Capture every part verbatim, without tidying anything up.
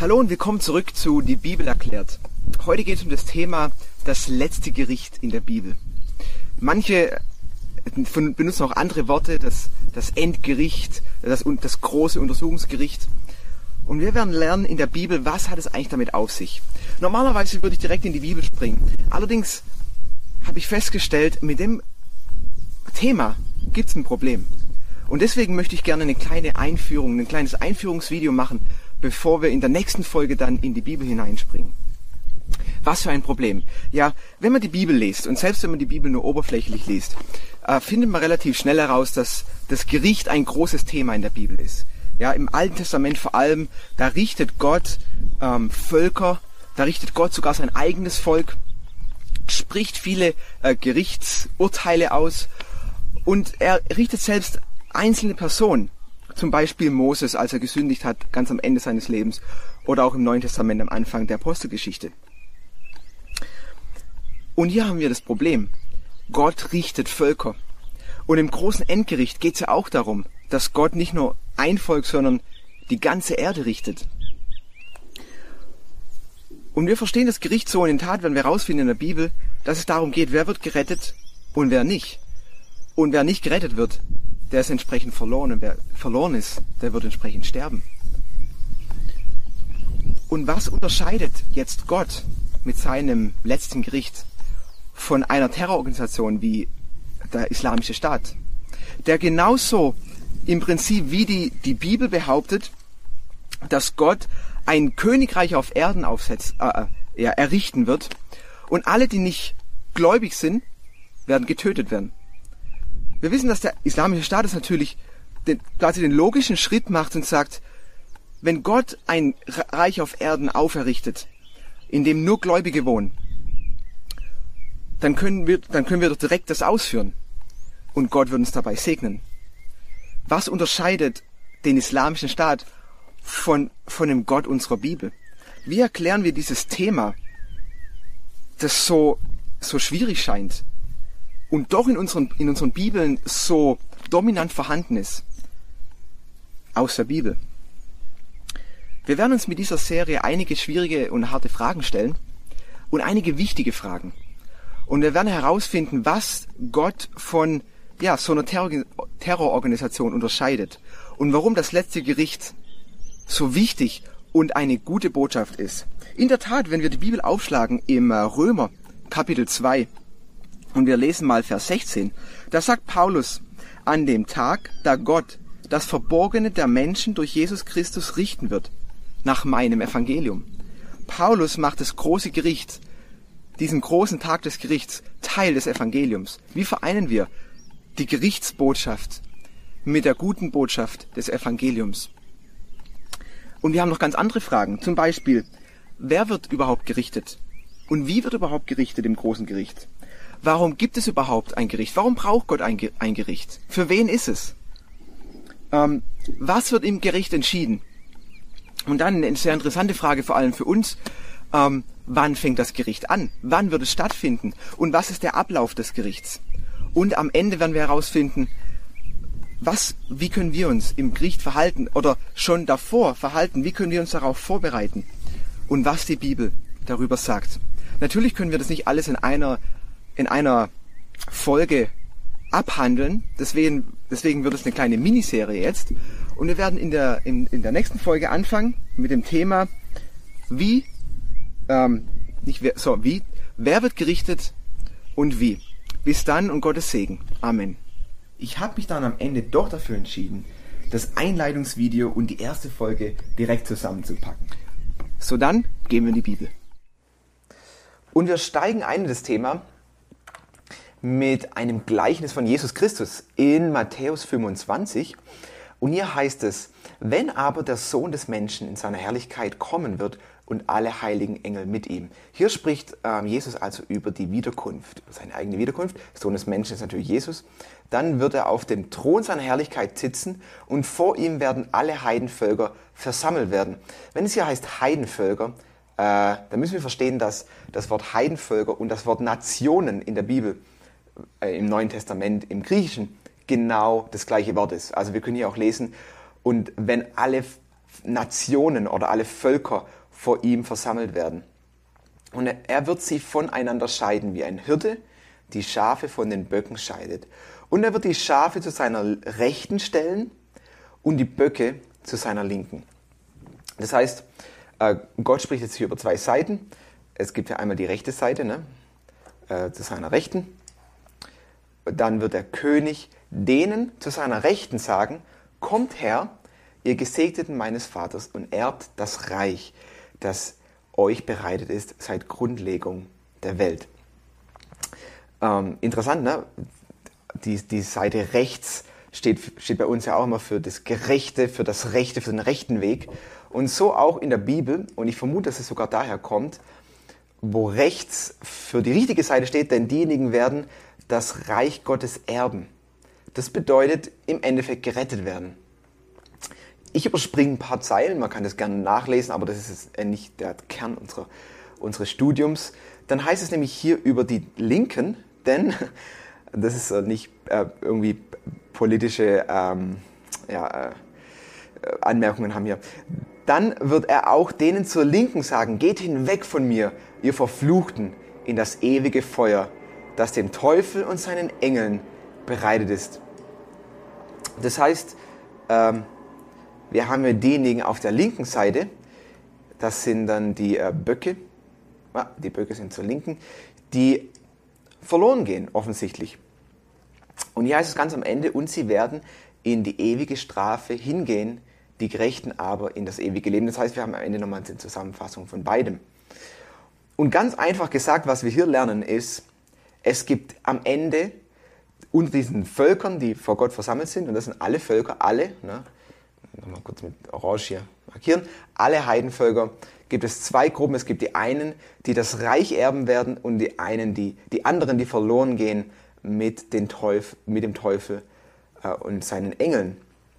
Hallo und willkommen zurück zu Die Bibel erklärt. Heute geht es um das Thema das letzte Gericht in der Bibel. Manche benutzen auch andere Worte, das, das Endgericht, das, das große Untersuchungsgericht. Und wir werden lernen in der Bibel, was hat es eigentlich damit auf sich. Normalerweise würde ich direkt in die Bibel springen. Allerdings habe ich festgestellt, mit dem Thema gibt es ein Problem. Und deswegen möchte ich gerne eine kleine Einführung, ein kleines Einführungsvideo machen, bevor wir in der nächsten Folge dann in die Bibel hineinspringen. Was für ein Problem. Ja, wenn man die Bibel liest, und selbst wenn man die Bibel nur oberflächlich liest, äh, findet man relativ schnell heraus, dass das Gericht ein großes Thema in der Bibel ist. Ja, im Alten Testament vor allem, da richtet Gott ähm, Völker, da richtet Gott sogar sein eigenes Volk, spricht viele äh, Gerichtsurteile aus und er richtet selbst einzelne Personen. Zum Beispiel Moses, als er gesündigt hat, ganz am Ende seines Lebens. Oder auch im Neuen Testament am Anfang der Apostelgeschichte. Und hier haben wir das Problem. Gott richtet Völker. Und im großen Endgericht geht es ja auch darum, dass Gott nicht nur ein Volk, sondern die ganze Erde richtet. Und wir verstehen das Gericht so in den Tat, wenn wir herausfinden in der Bibel, dass es darum geht, wer wird gerettet und wer nicht. Und wer nicht gerettet wird, der ist entsprechend verloren. Und wer verloren ist, der wird entsprechend sterben. Und was unterscheidet jetzt Gott mit seinem letzten Gericht von einer Terrororganisation wie der Islamische Staat, der genauso im Prinzip wie die, die Bibel behauptet, dass Gott ein Königreich auf Erden aufsetzt, äh, ja, errichten wird und alle, die nicht gläubig sind, werden getötet werden. Wir wissen, dass der Islamische Staat es natürlich den, quasi den logischen Schritt macht und sagt, wenn Gott ein Reich auf Erden auferrichtet, in dem nur Gläubige wohnen, dann können wir, dann können wir doch direkt das ausführen. Und Gott wird uns dabei segnen. Was unterscheidet den Islamischen Staat von, von dem Gott unserer Bibel? Wie erklären wir dieses Thema, das so, so schwierig scheint und doch in unseren, in unseren Bibeln so dominant vorhanden ist? Aus der Bibel. Wir werden uns mit dieser Serie einige schwierige und harte Fragen stellen und einige wichtige Fragen. Und wir werden herausfinden, was Gott von ja, so einer Terror- Terrororganisation unterscheidet und warum das letzte Gericht so wichtig und eine gute Botschaft ist. In der Tat, wenn wir die Bibel aufschlagen im Römer Kapitel zwei und wir lesen mal Vers sechzehn, da sagt Paulus, an dem Tag, da Gott das Verborgene der Menschen durch Jesus Christus richten wird, nach meinem Evangelium. Paulus macht das große Gericht, diesen großen Tag des Gerichts, Teil des Evangeliums. Wie vereinen wir die Gerichtsbotschaft mit der guten Botschaft des Evangeliums? Und wir haben noch ganz andere Fragen. Zum Beispiel, wer wird überhaupt gerichtet? Und wie wird überhaupt gerichtet im großen Gericht? Warum gibt es überhaupt ein Gericht? Warum braucht Gott ein, ein Gericht? Für wen ist es? Ähm, was wird im Gericht entschieden? Und dann eine sehr interessante Frage, vor allem für uns, ähm, wann fängt das Gericht an? Wann wird es stattfinden? Und was ist der Ablauf des Gerichts? Und am Ende werden wir herausfinden, was, wie können wir uns im Gericht verhalten oder schon davor verhalten? Wie können wir uns darauf vorbereiten? Und was die Bibel darüber sagt. Natürlich können wir das nicht alles in einer, in einer Folge abhandeln. Deswegen, deswegen wird es eine kleine Miniserie jetzt. Und wir werden in der, in, in der nächsten Folge anfangen mit dem Thema, wie, ähm, nicht wer, so, wie, wer wird gerichtet und wie. Bis dann und Gottes Segen. Amen. Ich habe mich dann am Ende doch dafür entschieden, das Einleitungsvideo und die erste Folge direkt zusammenzupacken. So, dann gehen wir in die Bibel. Und wir steigen ein in das Thema mit einem Gleichnis von Jesus Christus in Matthäus fünfundzwanzig. Und hier heißt es, wenn aber der Sohn des Menschen in seiner Herrlichkeit kommen wird und alle heiligen Engel mit ihm. Hier spricht ähm, Jesus also über die Wiederkunft, über seine eigene Wiederkunft. Der Sohn des Menschen ist natürlich Jesus. Dann wird er auf dem Thron seiner Herrlichkeit sitzen und vor ihm werden alle Heidenvölker versammelt werden. Wenn es hier heißt Heidenvölker, äh, dann müssen wir verstehen, dass das Wort Heidenvölker und das Wort Nationen in der Bibel, äh, im Neuen Testament, im Griechischen, genau das gleiche Wort ist. Also wir können hier auch lesen, und wenn alle Nationen oder alle Völker vor ihm versammelt werden. Und er wird sie voneinander scheiden, wie ein Hirte die Schafe von den Böcken scheidet. Und er wird die Schafe zu seiner Rechten stellen und die Böcke zu seiner Linken. Das heißt, Gott spricht jetzt hier über zwei Seiten. Es gibt ja einmal die rechte Seite, ne, zu seiner Rechten. Dann wird der König denen zu seiner Rechten sagen, kommt her, ihr Gesegneten meines Vaters, und erbt das Reich, das euch bereitet ist seit Grundlegung der Welt. Ähm, interessant, ne? Die, die Seite rechts steht, steht bei uns ja auch immer für das Gerechte, für das Rechte, für den rechten Weg. Und so auch in der Bibel, und ich vermute, dass es sogar daher kommt, wo rechts für die richtige Seite steht, denn diejenigen werden das Reich Gottes erben. Das bedeutet im Endeffekt gerettet werden. Ich überspringe ein paar Zeilen, man kann das gerne nachlesen, aber das ist jetzt nicht der Kern unserer, unseres Studiums. Dann heißt es nämlich hier über die Linken, denn das ist nicht äh, irgendwie politische ähm, ja, äh, Anmerkungen haben hier. Dann wird er auch denen zur Linken sagen, geht hinweg von mir, ihr Verfluchten, in das ewige Feuer, das dem Teufel und seinen Engeln bereitet ist. Das heißt, ähm, wir haben ja diejenigen auf der linken Seite, das sind dann die äh, Böcke, ja, die Böcke sind zur Linken, die verloren gehen, offensichtlich. Und hier heißt es ganz am Ende, und sie werden in die ewige Strafe hingehen, die Gerechten aber in das ewige Leben. Das heißt, wir haben am Ende nochmal eine Zusammenfassung von beidem. Und ganz einfach gesagt, was wir hier lernen, ist, es gibt am Ende unter diesen Völkern, die vor Gott versammelt sind, und das sind alle Völker, alle, ne, nochmal kurz mit Orange hier markieren, alle Heidenvölker, gibt es zwei Gruppen. Es gibt die einen, die das Reich erben werden, und die einen, die, die anderen, die verloren gehen mit, den Teufel, mit dem Teufel äh, und seinen Engeln.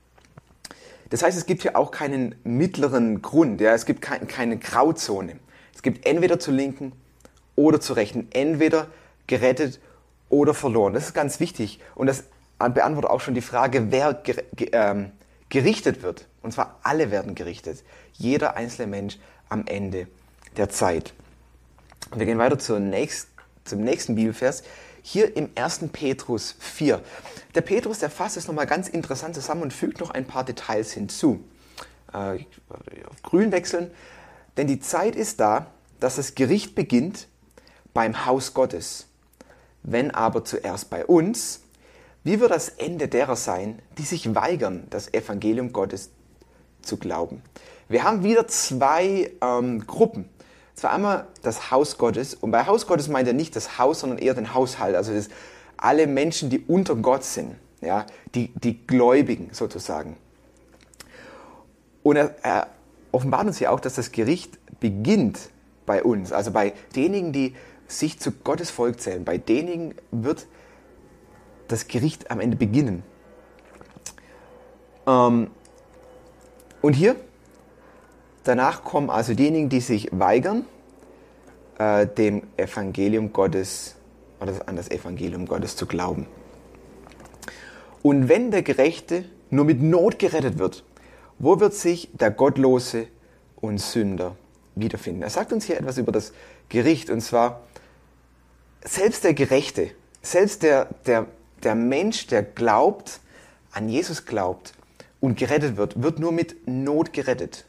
Das heißt, es gibt hier auch keinen mittleren Grund, ja, es gibt kein, keine Grauzone. Es gibt entweder zur Linken oder zur Rechten, entweder gerettet oder verloren. Das ist ganz wichtig, und das beantwortet auch schon die Frage, wer ger ge ähm, gerichtet wird. Und zwar alle werden gerichtet. Jeder einzelne Mensch am Ende der Zeit. Wir gehen weiter zur nächst, zum nächsten Bibelvers. Hier im ersten Petrus vier. Der Petrus, der fasst es nochmal ganz interessant zusammen und fügt noch ein paar Details hinzu. Äh, ich auf grün wechseln. Denn die Zeit ist da, dass das Gericht beginnt beim Haus Gottes. Wenn aber zuerst bei uns, wie wird das Ende derer sein, die sich weigern, das Evangelium Gottes zu glauben? Wir haben wieder zwei ähm, Gruppen. Zwar einmal das Haus Gottes, und bei Haus Gottes meint er nicht das Haus, sondern eher den Haushalt, also das alle Menschen, die unter Gott sind, ja, die, die Gläubigen sozusagen. Und er, er offenbart uns ja auch, dass das Gericht beginnt bei uns, also bei denjenigen, die sich zu Gottes Volk zählen, bei denjenigen wird das Gericht am Ende beginnen. Ähm, und hier, danach kommen also diejenigen, die sich weigern, äh, dem Evangelium Gottes oder an das Evangelium Gottes zu glauben. Und wenn der Gerechte nur mit Not gerettet wird, wo wird sich der Gottlose und Sünder wiederfinden? Er sagt uns hier etwas über das Gericht, und zwar selbst der Gerechte, selbst der, der, der Mensch, der glaubt, an Jesus glaubt und gerettet wird, wird nur mit Not gerettet.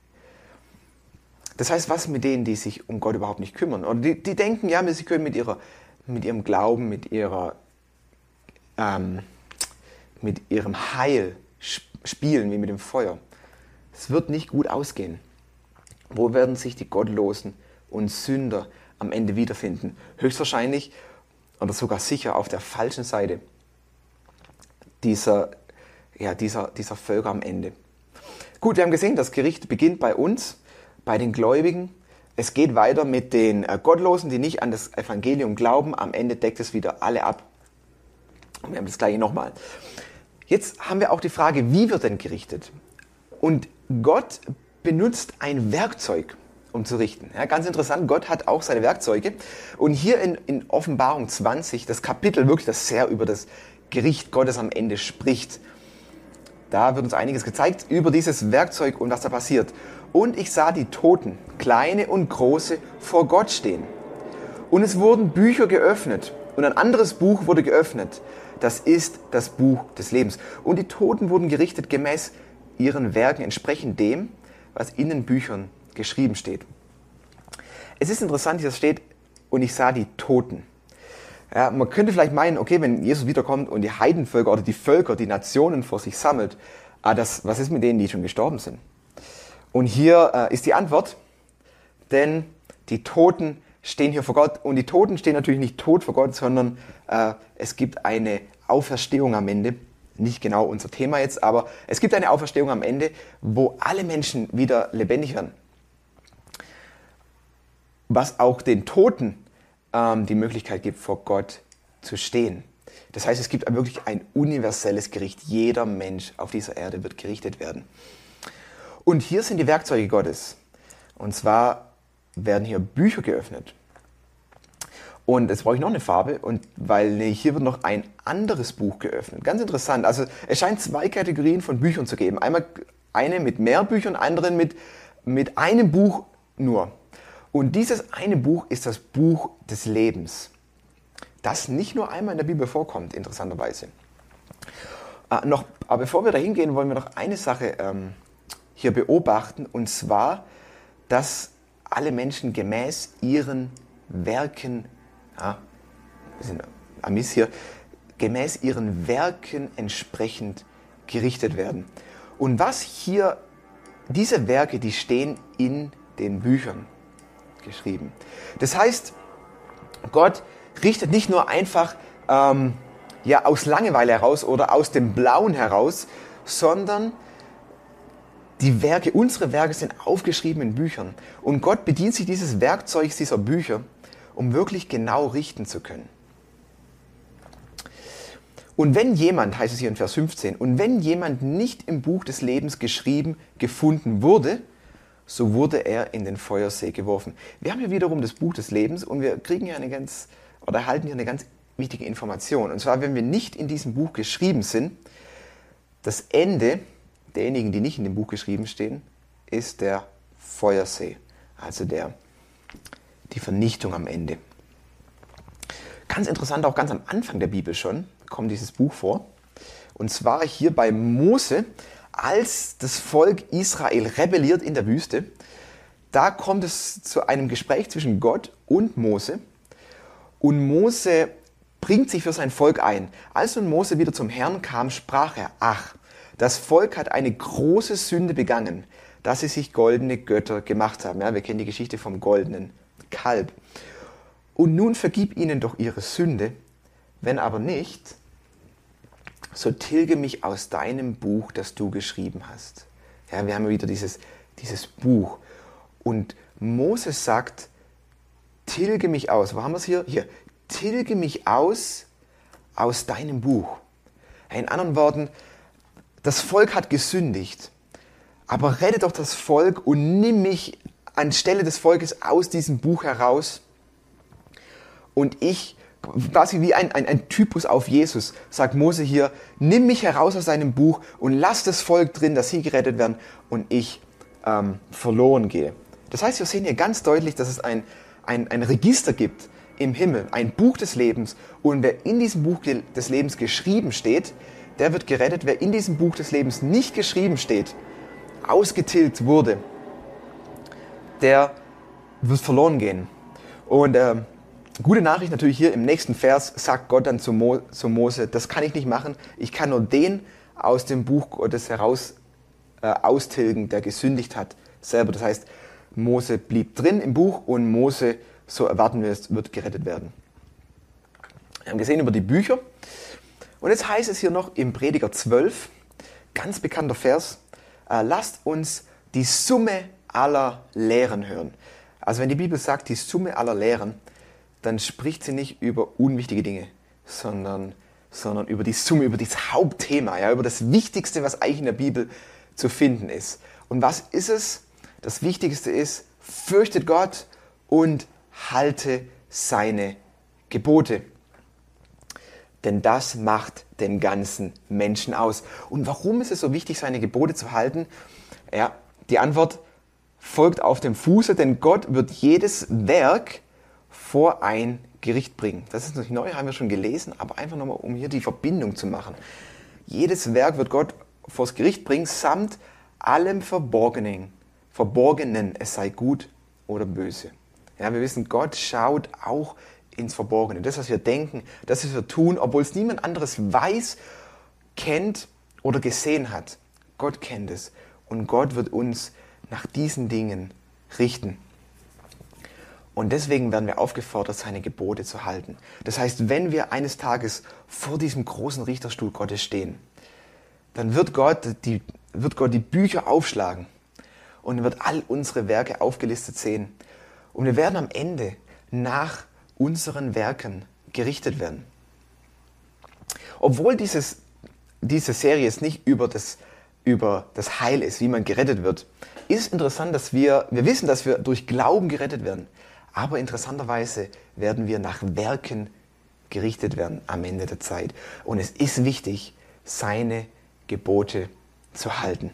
Das heißt, was mit denen, die sich um Gott überhaupt nicht kümmern? Oder die, die denken, ja, sie können mit, ihrer, mit ihrem Glauben, mit, ihrer, ähm, mit ihrem Heil spielen, wie mit dem Feuer. Es wird nicht gut ausgehen. Wo werden sich die Gottlosen und Sünder am Ende wiederfinden? Höchstwahrscheinlich oder sogar sicher auf der falschen Seite dieser, ja, dieser, dieser Völker am Ende. Gut, wir haben gesehen, das Gericht beginnt bei uns, bei den Gläubigen. Es geht weiter mit den äh, Gottlosen, die nicht an das Evangelium glauben. Am Ende deckt es wieder alle ab. Und wir haben das gleiche nochmal. Jetzt haben wir auch die Frage, wie wird denn gerichtet? Und Gott benutzt ein Werkzeug, um zu richten. Ja, ganz interessant, Gott hat auch seine Werkzeuge. Und hier in, in Offenbarung zwanzig, das Kapitel wirklich, das sehr über das Gericht Gottes am Ende spricht, Da wird uns einiges gezeigt über dieses Werkzeug und was da passiert. Und ich sah die Toten, kleine und große, vor Gott stehen. Und es wurden Bücher geöffnet. Und ein anderes Buch wurde geöffnet. Das ist das Buch des Lebens. Und die Toten wurden gerichtet gemäß ihren Werken, entsprechend dem, was in den Büchern geschrieben steht. Es ist interessant, hier steht, und ich sah die Toten. Ja, man könnte vielleicht meinen, okay, wenn Jesus wiederkommt und die Heidenvölker oder die Völker, die Nationen vor sich sammelt, ah, das, was ist mit denen, die schon gestorben sind? Und hier äh, ist die Antwort, denn die Toten stehen hier vor Gott. Und die Toten stehen natürlich nicht tot vor Gott, sondern äh, es gibt eine Auferstehung am Ende. Nicht genau unser Thema jetzt, aber es gibt eine Auferstehung am Ende, wo alle Menschen wieder lebendig werden. Was auch den Toten ähm, die Möglichkeit gibt, vor Gott zu stehen. Das heißt, es gibt wirklich ein universelles Gericht. Jeder Mensch auf dieser Erde wird gerichtet werden. Und hier sind die Werkzeuge Gottes. Und zwar werden hier Bücher geöffnet. Und jetzt brauche ich noch eine Farbe, und weil nee, hier wird noch ein anderes Buch geöffnet. Ganz interessant. Also es scheint zwei Kategorien von Büchern zu geben. Einmal eine mit mehr Büchern, anderen mit, mit einem Buch nur. Und dieses eine Buch ist das Buch des Lebens, das nicht nur einmal in der Bibel vorkommt, interessanterweise. Äh, noch, aber bevor wir da hingehen, wollen wir noch eine Sache ähm, hier beobachten, und zwar, dass alle Menschen gemäß ihren Werken, ja, wir sind Amis hier, gemäß ihren Werken entsprechend gerichtet werden. Und was hier, diese Werke, die stehen in den Büchern geschrieben. Das heißt, Gott richtet nicht nur einfach ähm, ja, aus Langeweile heraus oder aus dem Blauen heraus, sondern die Werke, unsere Werke sind aufgeschrieben in Büchern. Und Gott bedient sich dieses Werkzeugs, dieser Bücher, um wirklich genau richten zu können. Und wenn jemand, heißt es hier in Vers fünfzehn, und wenn jemand nicht im Buch des Lebens geschrieben gefunden wurde, so wurde er in den Feuersee geworfen. Wir haben hier wiederum das Buch des Lebens, und wir kriegen hier eine ganz, oder erhalten hier eine ganz wichtige Information. Und zwar, wenn wir nicht in diesem Buch geschrieben sind, das Ende derjenigen, die nicht in dem Buch geschrieben stehen, ist der Feuersee, also der, die Vernichtung am Ende. Ganz interessant, auch ganz am Anfang der Bibel schon, kommt dieses Buch vor. Und zwar hier bei Mose, als das Volk Israel rebelliert in der Wüste. Da kommt es zu einem Gespräch zwischen Gott und Mose. Und Mose bringt sich für sein Volk ein. Als nun Mose wieder zum Herrn kam, sprach er, ach, das Volk hat eine große Sünde begangen, dass sie sich goldene Götter gemacht haben. Ja, wir kennen die Geschichte vom goldenen Kalb. Und nun vergib ihnen doch ihre Sünde, wenn aber nicht, so tilge mich aus deinem Buch, das du geschrieben hast. Ja, wir haben wieder dieses, dieses Buch. Und Moses sagt, tilge mich aus. Wo haben wir es hier? Hier. Tilge mich aus, aus deinem Buch. In anderen Worten, das Volk hat gesündigt, aber rette doch das Volk und nimm mich anstelle des Volkes aus diesem Buch heraus. Und ich, quasi wie ein, ein, ein Typus auf Jesus, sagt Mose hier, nimm mich heraus aus deinem Buch und lass das Volk drin, dass sie gerettet werden und ich ähm, verloren gehe. Das heißt, wir sehen hier ganz deutlich, dass es ein, ein, ein Register gibt im Himmel, ein Buch des Lebens, und wer in diesem Buch des Lebens geschrieben steht, der wird gerettet. Wer in diesem Buch des Lebens nicht geschrieben steht, ausgetilgt wurde, der wird verloren gehen. Und äh, gute Nachricht natürlich hier im nächsten Vers sagt Gott dann zu, Mo, zu Mose, das kann ich nicht machen, ich kann nur den aus dem Buch Gottes heraus äh, austilgen, der gesündigt hat selber. Das heißt, Mose blieb drin im Buch und Mose, so erwarten wir es, wird gerettet werden. Wir haben gesehen über die Bücher. Und jetzt heißt es hier noch im Prediger zwölf, ganz bekannter Vers, äh, lasst uns die Summe aller Lehren hören. Also wenn die Bibel sagt, die Summe aller Lehren, dann spricht sie nicht über unwichtige Dinge, sondern, sondern über die Summe, über das Hauptthema, ja, über das Wichtigste, was eigentlich in der Bibel zu finden ist. Und was ist es? Das Wichtigste ist, fürchtet Gott und halte seine Gebote. denn das macht den ganzen Menschen aus. Und warum ist es so wichtig, seine Gebote zu halten? Ja, die Antwort folgt auf dem Fuße, denn Gott wird jedes Werk vor ein Gericht bringen. Das ist natürlich neu, haben wir schon gelesen, aber einfach nochmal, um hier die Verbindung zu machen. Jedes Werk wird Gott vors Gericht bringen, samt allem Verborgenen, Verborgenen, es sei gut oder böse. Ja, wir wissen, Gott schaut auch ins Verborgene. Das, was wir denken, das, was wir tun, obwohl es niemand anderes weiß, kennt oder gesehen hat. Gott kennt es. Und Gott wird uns nach diesen Dingen richten. Und deswegen werden wir aufgefordert, seine Gebote zu halten. Das heißt, wenn wir eines Tages vor diesem großen Richterstuhl Gottes stehen, dann wird Gott die, wird Gott die Bücher aufschlagen und wird all unsere Werke aufgelistet sehen. Und wir werden am Ende nach unseren Werken gerichtet werden. Obwohl dieses, diese Serie jetzt nicht über das, über das Heil ist, wie man gerettet wird, ist es interessant, dass wir, wir wissen, dass wir durch Glauben gerettet werden. Aber interessanterweise werden wir nach Werken gerichtet werden am Ende der Zeit. Und es ist wichtig, seine Gebote zu halten.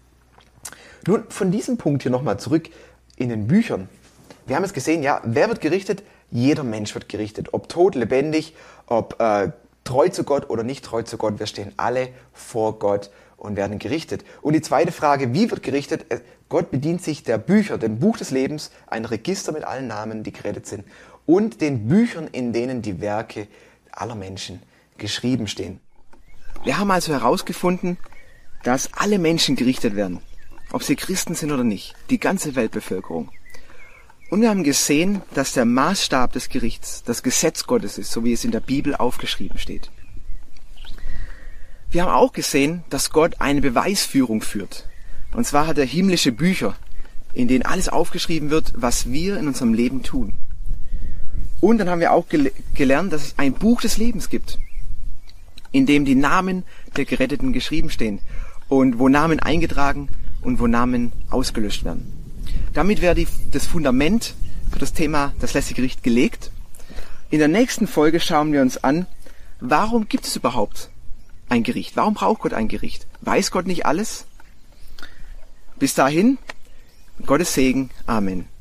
Nun, von diesem Punkt hier nochmal zurück in den Büchern. Wir haben es gesehen, ja, wer wird gerichtet? Jeder Mensch wird gerichtet. Ob tot, lebendig, ob äh, treu zu Gott oder nicht treu zu Gott. Wir stehen alle vor Gott und werden gerichtet. Und die zweite Frage, wie wird gerichtet? Gott bedient sich der Bücher, dem Buch des Lebens, ein Register mit allen Namen, die gerettet sind, und den Büchern, in denen die Werke aller Menschen geschrieben stehen. Wir haben also herausgefunden, dass alle Menschen gerichtet werden, ob sie Christen sind oder nicht, die ganze Weltbevölkerung. Und wir haben gesehen, dass der Maßstab des Gerichts das Gesetz Gottes ist, so wie es in der Bibel aufgeschrieben steht. Wir haben auch gesehen, dass Gott eine Beweisführung führt. Und zwar hat er himmlische Bücher, in denen alles aufgeschrieben wird, was wir in unserem Leben tun. Und dann haben wir auch gel- gelernt, dass es ein Buch des Lebens gibt, in dem die Namen der Geretteten geschrieben stehen und wo Namen eingetragen und wo Namen ausgelöscht werden. Damit wäre die, das Fundament für das Thema das letzte Gericht gelegt. In der nächsten Folge schauen wir uns an, warum gibt es überhaupt ein Gericht? Warum braucht Gott ein Gericht? Weiß Gott nicht alles? Bis dahin, Gottes Segen. Amen.